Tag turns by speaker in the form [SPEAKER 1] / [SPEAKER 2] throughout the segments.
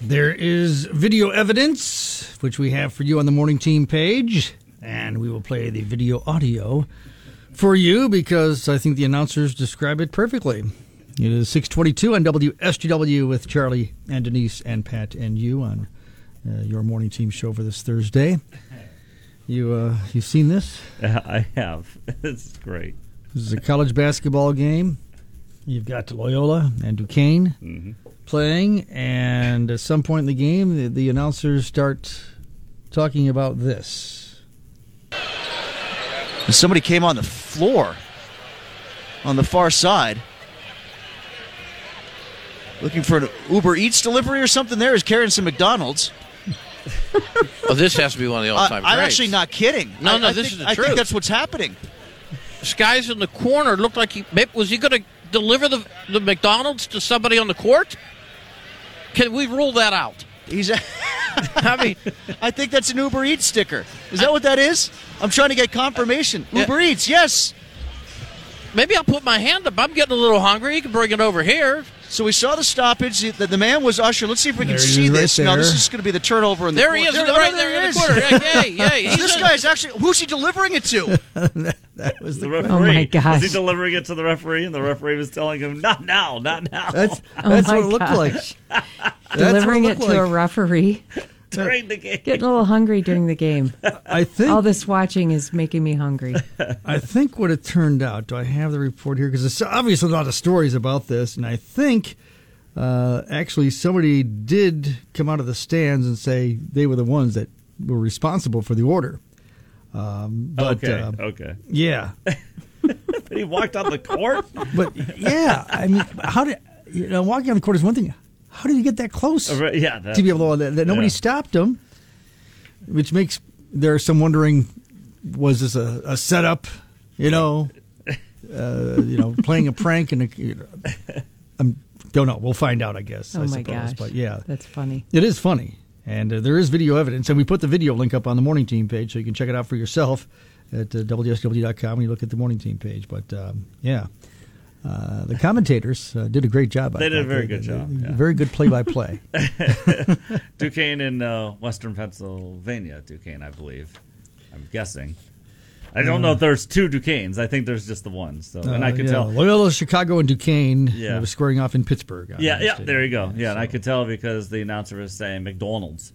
[SPEAKER 1] There is video evidence, which we have for you on the Morning Team page, and we will play the video audio for you because I think the announcers describe it perfectly. It is 6:22 on WSGW with Charlie and Denise and Pat and you on your Morning Team show for this Thursday. You've seen this?
[SPEAKER 2] I have. It's great.
[SPEAKER 1] This is a college basketball game. You've got Loyola and Duquesne playing, and at some point in the game, the announcers start talking about this.
[SPEAKER 3] Somebody came on the floor on the far side looking for an Uber Eats delivery or something there. Is carrying some McDonald's.
[SPEAKER 4] Oh, this has to be one of the all-time greats.
[SPEAKER 3] I'm actually not kidding.
[SPEAKER 4] This is the truth.
[SPEAKER 3] I think that's what's happening.
[SPEAKER 4] This guy's in the corner. Looked like was he going to deliver the McDonald's to somebody on the court? Can we rule that out? I
[SPEAKER 3] think that's an Uber Eats sticker. Is that what that is? I'm trying to get confirmation. Uber Eats, yes.
[SPEAKER 4] Maybe I'll put my hand up. I'm getting a little hungry. You can bring it over here.
[SPEAKER 3] So we saw the stoppage. The man was ushered. Let's see if we can see this.
[SPEAKER 1] Right
[SPEAKER 3] now, this is going to be the turnover in the
[SPEAKER 4] corner. There he is, right there in the corner. Yay.
[SPEAKER 3] This guy's actually, who's he delivering it to?
[SPEAKER 2] That was the referee.
[SPEAKER 5] Oh, my gosh.
[SPEAKER 2] Was he delivering it to the referee, and the referee was telling him, not now, not now.
[SPEAKER 1] That's what it looked like.
[SPEAKER 5] Delivering it to a referee.
[SPEAKER 2] During the game.
[SPEAKER 5] Getting a little hungry during the game.
[SPEAKER 1] I think
[SPEAKER 5] all this watching is making me hungry.
[SPEAKER 1] I think what it turned out, do I have the report here? Because there's obviously a lot of stories about this, and I think actually somebody did come out of the stands and say they were the ones that were responsible for the order.
[SPEAKER 2] Okay.
[SPEAKER 1] Yeah.
[SPEAKER 2] But he walked on the court?
[SPEAKER 1] But, yeah, I mean, walking on the court is one thing. How did he get that close?
[SPEAKER 2] Yeah,
[SPEAKER 1] to be able to that nobody stopped him, which makes there's some wondering: was this a setup? Playing a prank and don't know. We'll find out, I guess.
[SPEAKER 5] Oh
[SPEAKER 1] I
[SPEAKER 5] my
[SPEAKER 1] suppose.
[SPEAKER 5] gosh!
[SPEAKER 1] But yeah,
[SPEAKER 5] that's funny.
[SPEAKER 1] It is funny, and there is video evidence, and we put the video link up on the Morning Team page, so you can check it out for yourself at WSW.com when you look at the Morning Team page. But yeah. The commentators did a great job.
[SPEAKER 2] They did a very good job. Yeah.
[SPEAKER 1] Very good play-by-play.
[SPEAKER 2] Duquesne in western Pennsylvania, Duquesne, I believe. I'm guessing. I don't know if there's two Duquesnes. I think there's just the one. So, and I could tell.
[SPEAKER 1] Loyola, Chicago, and Duquesne was squaring off in Pittsburgh.
[SPEAKER 2] Yeah, there you go. Yeah, and I could tell because the announcer was saying McDonald's.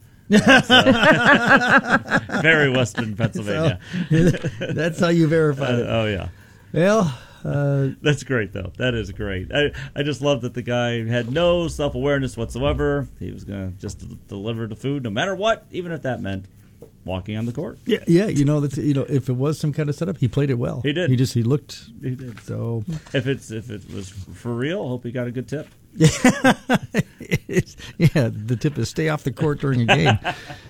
[SPEAKER 2] Very western Pennsylvania.
[SPEAKER 1] So, that's how you verify it.
[SPEAKER 2] Oh, yeah.
[SPEAKER 1] Well...
[SPEAKER 2] that's great, though. That is great. I just love that the guy had no self-awareness whatsoever. He was going to just deliver the food no matter what, even if that meant walking on the court.
[SPEAKER 1] Yeah. If it was some kind of setup, he played it well.
[SPEAKER 2] He did.
[SPEAKER 1] He looked.
[SPEAKER 2] He did.
[SPEAKER 1] So
[SPEAKER 2] if it was for real, I hope he got a good tip.
[SPEAKER 1] The tip is stay off the court during a game.